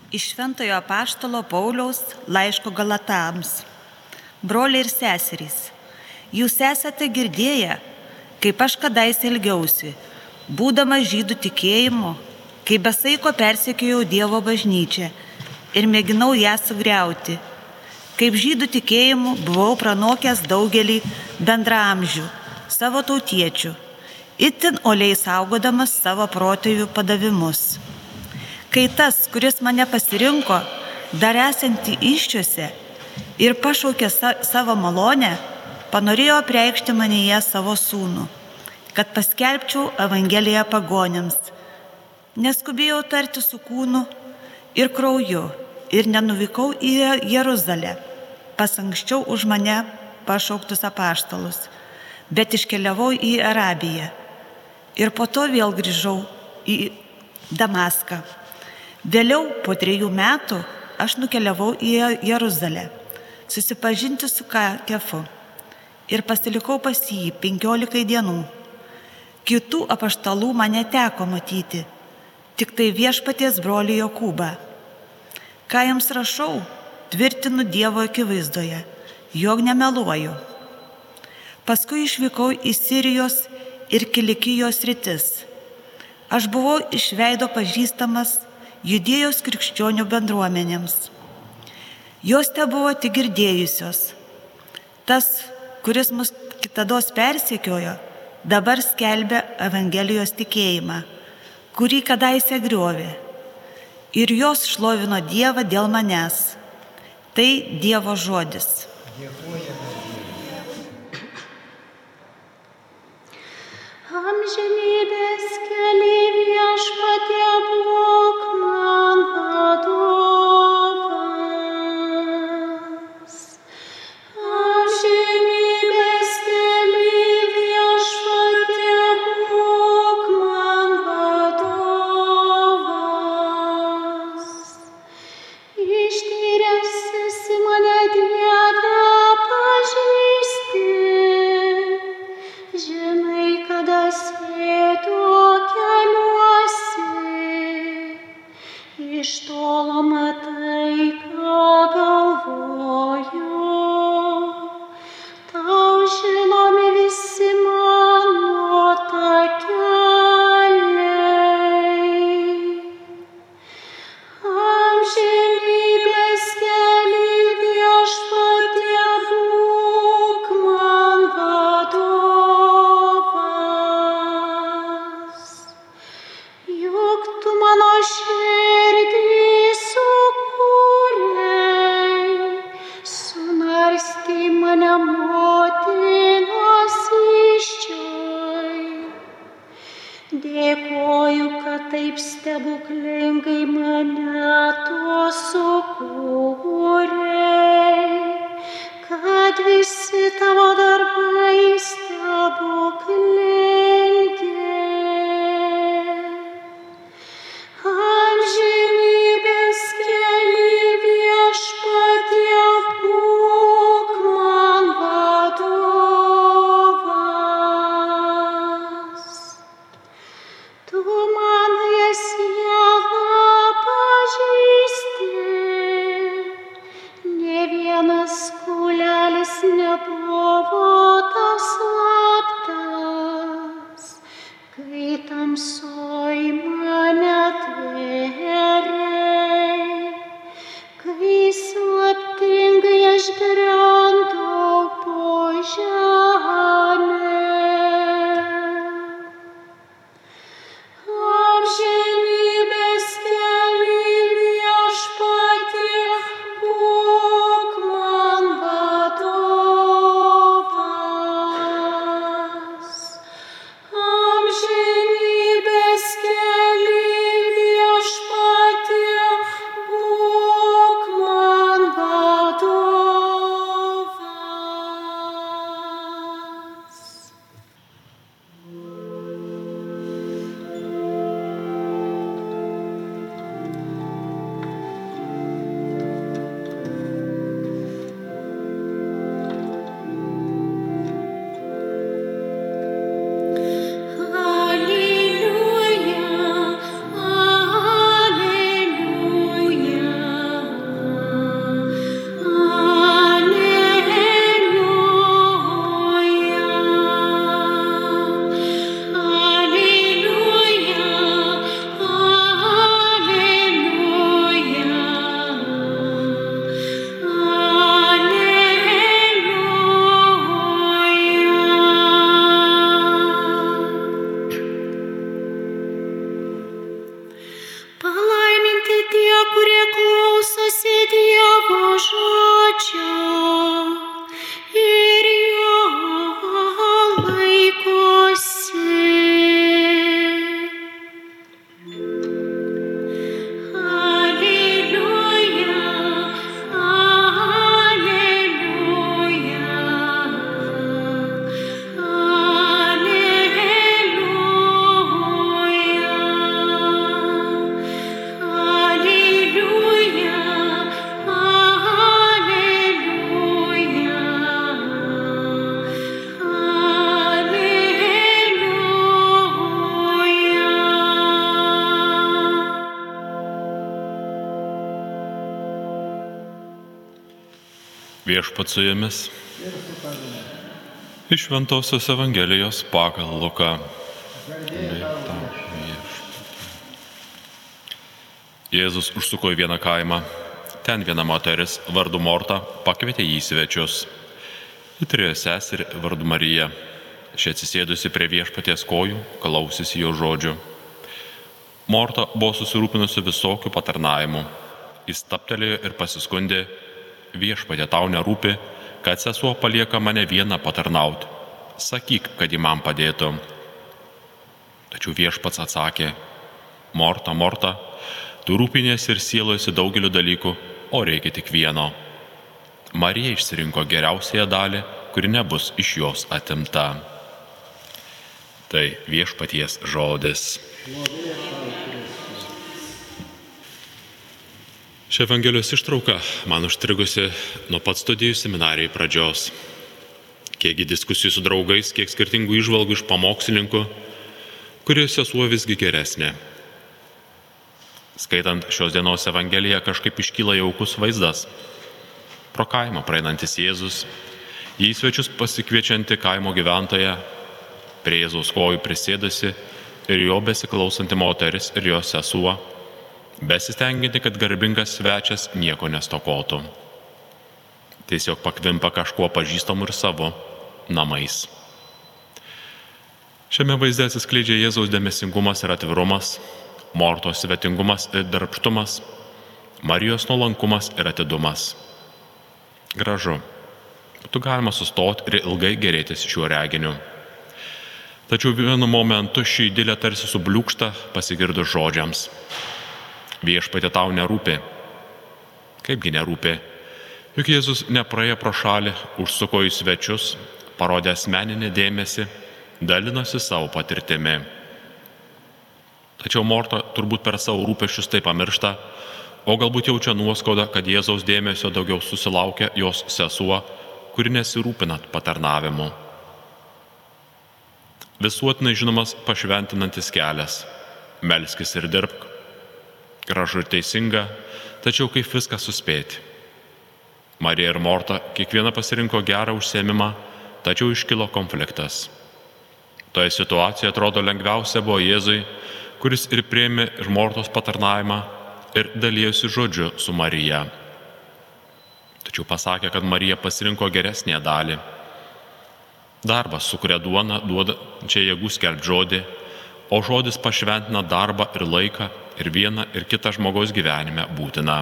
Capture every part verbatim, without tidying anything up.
Iš Šventojo Apaštalo Pauliaus laiško Galatams. Broliai ir seserys, jūs esate girdėję, kaip aš kadaise ilgiausi, būdamas žydų tikėjimu, kai be saiko persekiojau Dievo bažnyčią ir mėginau ją sugriauti. Kaip žydų tikėjimu buvau pranokęs daugelį bendraamžių, savo tautiečių, itin uoliai saugodamas savo protėvių padavimus. Kai tas, kuris mane pasirinko, dar esantį įsčiuose ir pašaukė sa savo malonę, panorėjo apreikšti manyje savo sūnų, kad paskelbčiau Evangeliją pagonims. Neskubėjau tarti su kūnu ir krauju ir nenuvykau į Jeruzalę, pas anksčiau už mane pašauktus apaštalus, bet iškeliavau į Arabiją ir po to vėl grįžau į Damaską. Vėliau, po trejų metų, aš nukeliavau į Jeruzalę, susipažinti su Kefu ir pasilikau pas jį penkiolikai dienų. Kitų apaštalų man neteko matyti, tik tai viešpaties brolį Jokūbą. Ką jums rašau, tvirtinu Dievo akivaizdoje, jog nemeluoju. Paskui išvykau į Sirijos ir Kilikijos sritis. Aš buvau iš veido pažįstamas Judėjos krikščionių bendruomenėms. Jos te buvo tik girdėjusios. Tas, kuris mus kitados persekiojo, dabar skelbia Evangelijos tikėjimą, kurį kadaise griovė. Ir jos šlovino Dievą dėl manęs. Tai Dievo žodis. Amžinybės kely viešpatie būk man vadovas. Amžinybės kely viešpatie būk man vadovas. Ištyręs esi mane Dieve pažįsti, žinai, kada sėdu keliuosi, iš tolo matai, ką galvoju. Tau žinomi visi mano takeliai. Amžinybės kely viešpatie būk man vadovas. Juk tu mano širdį sukūrei, sunarstei mane motinos įsčioj. Dėkoju, kad taip stebuklingai mane tu sukūrei, kad visi tavo darbai stebuklingi. Amžinybės kely viešpatie būk man vadovas. Tu man sielą pažįsti, Viešpats su jumis. Iš Šventosios Evangelijos pagal Luką. Jėzus užsuko į vieną kaimą. Ten viena moteris vardu Morta pakvietė jį į svečius. Ji turėjo seserį vardu Marija. Ši atsisėdusi prie Viešpaties kojų, klausėsi jo žodžių. Morta buvo susirūpinusi visokių patarnavimų. Jis stabtelėjo ir pasiskundė: Viešpatie, tau nerūpi, kad sesuo palieka mane vieną patarnauti. Sakyk, kad ji man padėtų. Tačiau Viešpats atsakė: Morta, Morta, tu rūpiniesi ir sielojasi daugeliu dalykų, o reikia tik vieno. Marija išsirinko geriausiąją dalį, kuri nebus iš jos atimta. Tai Viešpaties žodis. Ši Evangelijos ištrauka man užstrigusi nuo pat studijų seminarijai pradžios. Kiekgi diskusijų su draugais, kiek skirtingų įžvalgų iš pamokslininkų, kurios sesuo visgi geresnė. Skaitant šios dienos Evangeliją kažkaip iškyla jaukus vaizdas. Pro kaimą praeinantis Jėzus, jį į svečius pasikviečianti kaimo gyventoja, prie Jėzaus kojų prisėdusi ir jo besiklausanti moteris ir jos sesuo, besistenginti, kad garbingas svečias nieko nestokotų. Tiesiog pakvimpa kažkuo pažįstamu ir savo namais. Šiame vaizde atsiskleidžia Jėzaus dėmesingumas ir atvirumas, Mortos svetingumas ir darbštumas, Marijos nuolankumas ir atidumas. Gražu. Būtų galima sustoti ir ilgai gėrėtis šiuo reginiu. Tačiau vienu momentu ši idilė tarsi subliūkšta pasigirdus žodžiams: Viešpatie, tau nerūpi. Kaipgi nerūpi? Juk Jėzus nepraėjo pro šalį, užsuko į svečius, parodė asmeninį dėmesį, dalinosi savo patirtimi. Tačiau Morta turbūt per savo rūpesčius tai pamiršta, o galbūt jaučia nuoskaudą, kad Jėzaus dėmesio daugiau susilaukia jos sesuo, kuri nesirūpina patarnavimu. Visuotinai žinomas pašventinantis kelias: melskis ir dirbk. Gražu ir teisinga, tačiau kaip viską suspėti. Marija ir Morta kiekviena pasirinko gerą užsiėmimą, tačiau iškilo konfliktas. Toje situacijoje atrodo lengviausia buvo Jėzui, kuris ir priėmė ir Mortos patarnavimą ir dalyjosi žodžiu su Marija. Tačiau pasakė, kad Marija pasirinko geresnę dalį. Darbas sukuria duoną, duoda čia jėgų skelbti žodį, o žodis pašventina darbą ir laiką ir vieną ir kitą žmogaus gyvenime būtina.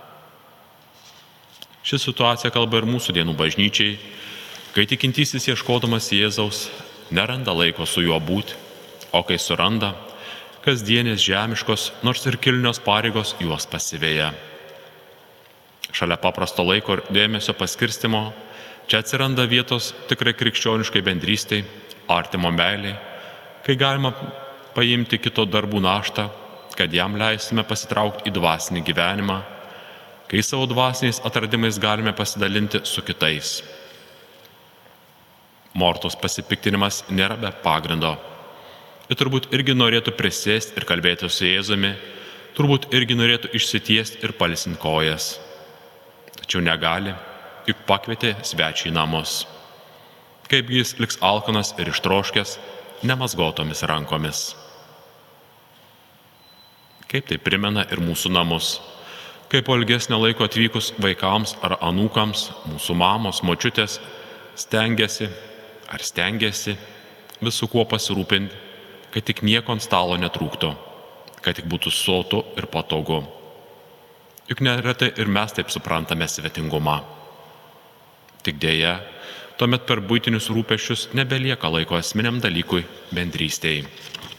Ši situacija kalba ir mūsų dienų bažnyčiai, kai tikintysis ieškodamas Jėzaus neranda laiko su juo būti, o kai suranda, kasdienės žemiškos, nors ir kilnios pareigos juos pasiveja. Šalia paprasto laiko ir dėmesio paskirstimo, čia atsiranda vietos tikrai krikščioniškai bendrystei, artimo meiliai, kai galima paimti kito darbų naštą, kad jam leisime pasitraukti į dvasinį gyvenimą, kai savo dvasiniais atradimais galime pasidalinti su kitais. Mortos pasipiktinimas nėra be pagrindo. Ji turbūt irgi norėtų prisėsti ir kalbėti su Jėzumi, turbūt irgi norėtų išsitiesti ir pailsinti kojas. Tačiau negali, juk pakvietė svečią į namus. Kaip jis liks alkanas ir ištroškęs, nemazgotomis rankomis. Kaip tai primena ir mūsų namus. Kaip po ilgesnio laiko atvykus vaikams ar anūkams, mūsų mamos, močiutės stengiasi ar stengiasi visų kuo pasirūpinti, kad tik nieko ant stalo netrūktų, kad tik būtų sotu ir patogu. Juk neretai ir mes taip suprantame svetingumą. Tik dėja, tuomet per buitinius rūpesčius nebelieka laiko esminiam dalykui bendrystei.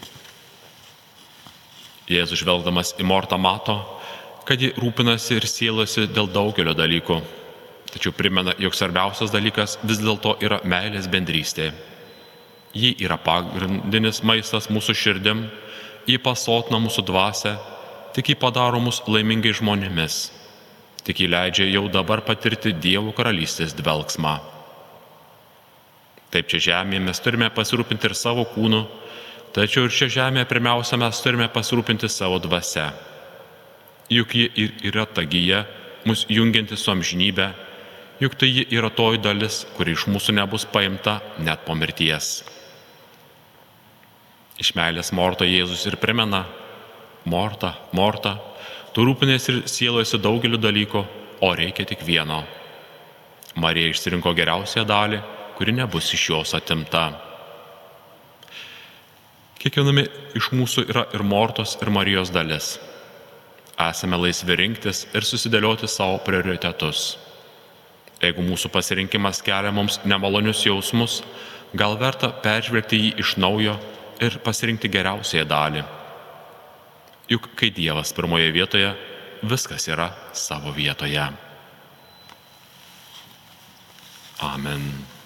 Jėzus žvelgdamas į Mortą mato, kad ji rūpinasi ir sielasi dėl daugelio dalykų, tačiau primena, jog svarbiausias dalykas vis dėlto yra meilės bendrystė. Ji yra pagrindinis maistas mūsų širdim, ji pasotina mūsų dvasią, tik ji padaro mus laimingai žmonėmis, tik ji leidžia jau dabar patirti Dievo karalystės dvelksmą. Taip čia žemėje mes turime pasirūpinti ir savo kūnu, tačiau ir čia žemėje pirmiausia mes turime pasirūpinti savo dvasia. Juk ji ir yra ta gija, mus jungianti su amžinybė, juk tai ji yra toji dalis, kuri iš mūsų nebus paimta net po mirties. Iš meilės Morto Jėzus ir primena: Morta, Morta, tu rūpinės ir sielojasi daugeliu dalykų, o reikia tik vieno. Marija išsirinko geriausią dalį, kuri nebus iš jos atimta. Kiekviename iš mūsų yra ir Mortos, ir Marijos dalis. Esame laisvi rinktis ir susidėlioti savo prioritetus. Jeigu mūsų pasirinkimas kelia mums nemalonius jausmus, gal verta peržvelgti jį iš naujo ir pasirinkti geriausiąją dalį. Juk kai Dievas pirmoje vietoje, viskas yra savo vietoje. Amen.